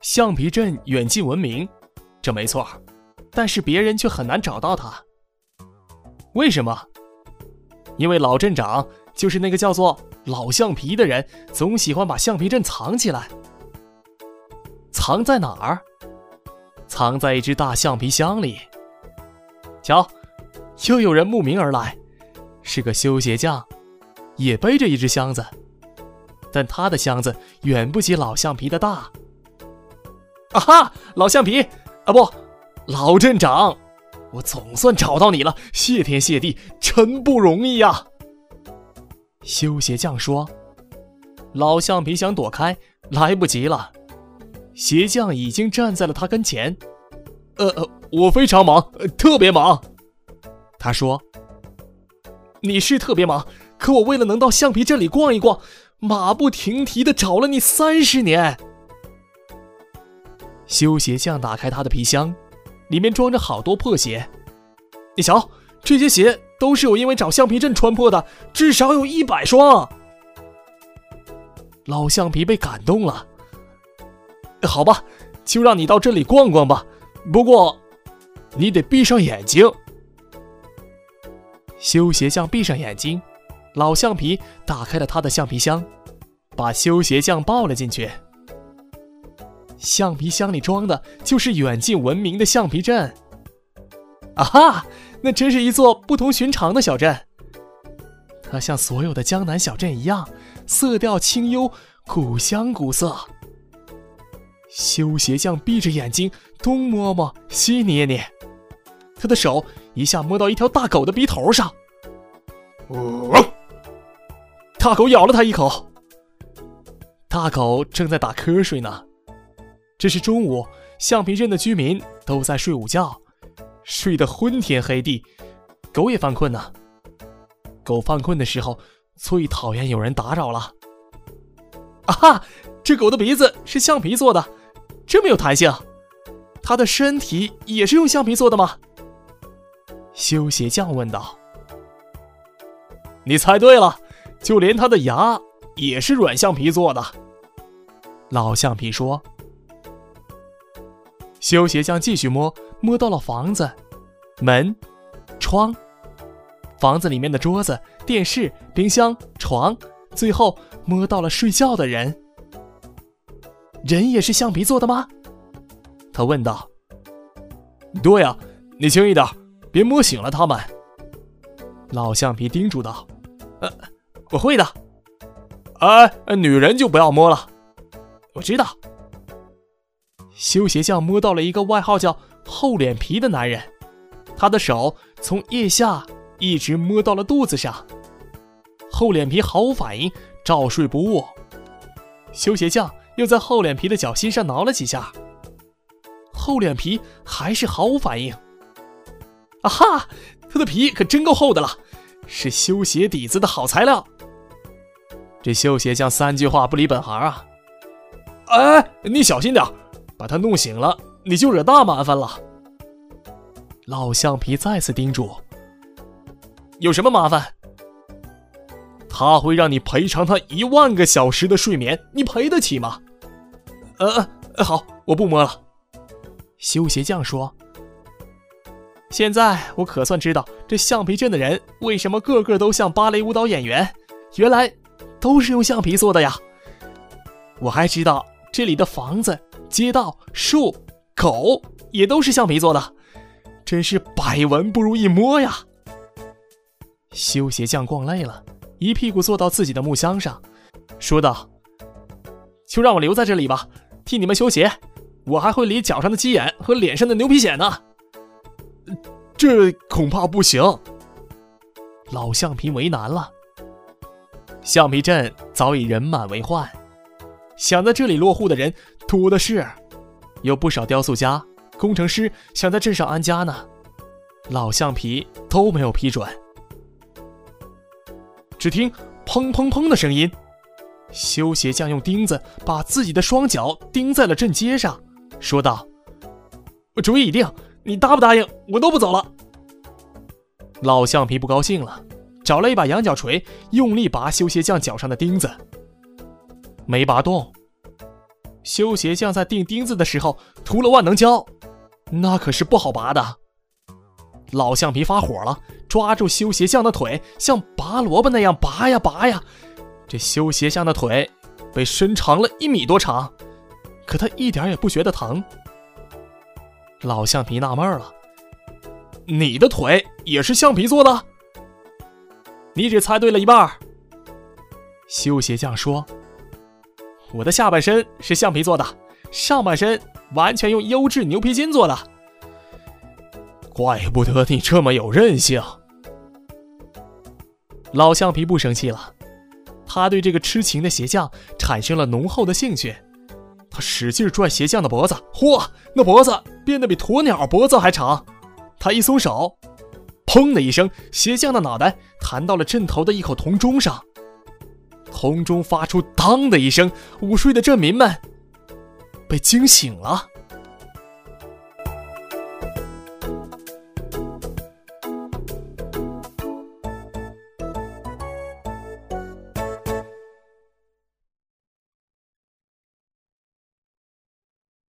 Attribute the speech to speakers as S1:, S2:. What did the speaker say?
S1: 橡皮镇远近闻名，这没错，但是别人却很难找到它。为什么？因为老镇长，就是那个叫做老橡皮的人，总喜欢把橡皮镇藏起来。藏在哪儿？藏在一只大橡皮箱里。瞧，又有人慕名而来，是个修鞋匠，也背着一只箱子，但他的箱子远不及老橡皮的大。啊哈，老橡皮啊，不，老镇长，我总算找到你了，谢天谢地，真不容易呀。修鞋匠说。老橡皮想躲开，来不及了，鞋匠已经站在了他跟前。我非常忙，特别忙。他说。你是特别忙，可我为了能到橡皮镇里逛一逛，马不停蹄地找了你30年。修鞋匠打开他的皮箱，里面装着好多破鞋。你瞧，这些鞋都是我因为找橡皮镇穿破的，至少有100双。老橡皮被感动了。好吧，就让你到这里逛逛吧，不过你得闭上眼睛。修鞋匠闭上眼睛，老橡皮打开了他的橡皮箱，把修鞋匠抱了进去。橡皮箱里装的就是远近闻名的橡皮镇。啊哈，那真是一座不同寻常的小镇。它像所有的江南小镇一样，色调清幽，古香古色。修鞋匠闭着眼睛，东摸摸西捏捏，他的手一下摸到一条大狗的鼻头上。大狗咬了他一口。大狗正在打瞌睡呢。这是中午，橡皮镇的居民都在睡午觉，睡得昏天黑地，狗也犯困呢。狗犯困的时候，最讨厌有人打扰了。啊哈，这狗的鼻子是橡皮做的，这么有弹性。它的身体也是用橡皮做的吗？修鞋匠问道。你猜对了，就连它的牙也是软橡皮做的。老橡皮说。修鞋匠继续摸到了房子、门、窗，房子里面的桌子、电视、冰箱、床，最后摸到了睡觉的人。人也是橡皮做的吗？他问道。对啊，你轻一点，别摸醒了他们。老橡皮叮嘱道。我会的。女人就不要摸了。我知道。修鞋匠摸到了一个外号叫厚脸皮的男人，他的手从腋下一直摸到了肚子上。厚脸皮毫无反应，照睡不误。修鞋匠又在厚脸皮的脚心上挠了几下，厚脸皮还是毫无反应。啊哈，他的皮可真够厚的了，是修鞋底子的好材料。这修鞋匠3句话不离本行啊。你小心点，把他弄醒了，你就惹大麻烦了。老橡皮再次叮嘱。有什么麻烦？他会让你赔偿他1万个小时的睡眠，你赔得起吗？好，我不摸了。修鞋匠说。现在我可算知道这橡皮镇的人为什么个个都像芭蕾舞蹈演员，原来都是用橡皮做的呀。我还知道这里的房子、街道、树、狗也都是橡皮做的，真是百闻不如一摸呀。修鞋匠逛累了，一屁股坐到自己的木箱上，说道：就让我留在这里吧，替你们修鞋，我还会理脚上的鸡眼和脸上的牛皮癣呢。这恐怕不行。老橡皮为难了。橡皮镇早已人满为患，想在这里落户的人多的是，有不少雕塑家、工程师想在镇上安家呢，老橡皮都没有批准。只听砰砰砰的声音，修鞋匠用钉子把自己的双脚钉在了镇街上，说道：主意已定，你答不答应我都不走了。老橡皮不高兴了，找了一把羊角锤，用力拔修鞋匠脚上的钉子，没拔动。 修鞋匠在钉钉子的时候涂了万能胶，那可是不好拔的。老橡皮发火了，抓住修鞋匠的腿，像拔萝卜那样拔呀拔呀。这修鞋匠的腿被伸长了1米多长，可他一点也不觉得疼。老橡皮纳闷了，你的腿也是橡皮做的？你只猜对了一半。修鞋匠说，我的下半身是橡皮做的，上半身完全用优质牛皮筋做的。怪不得你这么有韧性。老橡皮不生气了，他对这个痴情的鞋匠产生了浓厚的兴趣。他使劲拽鞋匠的脖子，嚯，那脖子变得比鸵鸟脖子还长。他一松手，砰的一声，鞋匠的脑袋弹到了镇头的一口铜钟上。铜钟发出当的一声，午睡的镇民们被惊醒了。